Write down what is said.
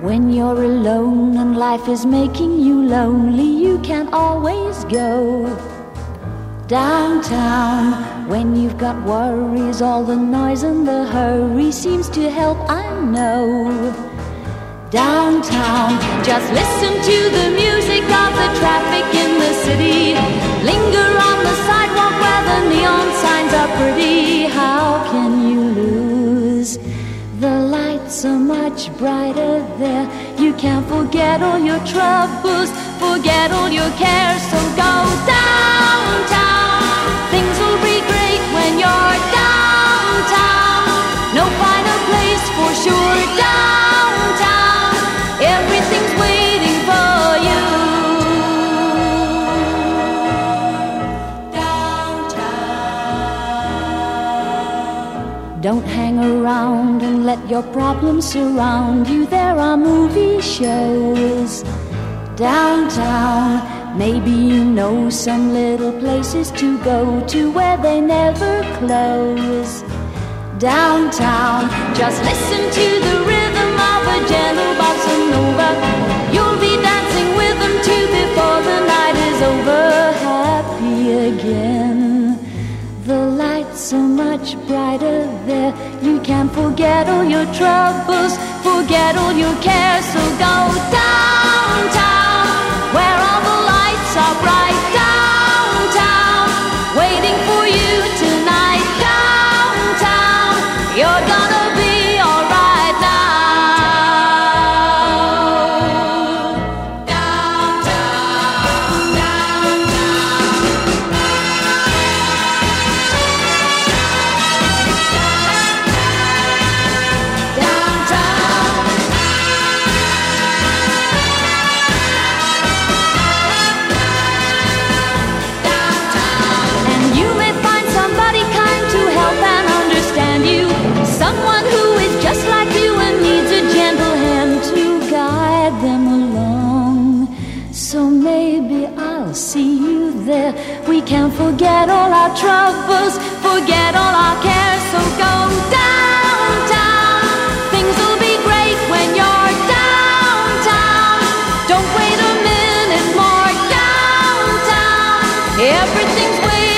When you're alone and life is making you lonely, you can always go downtown. When you've got worries, all the noise and the hurry seems to help, I know. Downtown, just listen to the music of the traffic in the city. Linger on the sidewalk where the neon signs are pretty. How can you lose? The lights are much brighter there. You can't forget all your troubles, forget all your cares. So go downtown. Things will be great when you're downtown. No finer place for sure. Downtown, everything's waiting for you. Downtown. Don't hang around and let your problems surround you. There are movie shows downtown. Maybe you know some little places to go to where they never close. Downtown, just listen to the rhythm of a gentle bossa nova. You'll be dancing with them too before the night is over. Happy again. The lights are much brighter there. You can't forget all your troubles, forget all your cares. So go downtown, where all the lights are bright. Downtown, waiting for you tonight. Downtown, you're gonna be alright now. Downtown, downtown. And you may find somebody kind to help and understand you. Someone who is just like you and needs a gentle hand to guide them along. So maybe I'll see you there. We can't forget all our troubles, forget all our cares. So go downtown. Things will be great when you're downtown. Don't wait a minute more. Downtown, everything's waiting.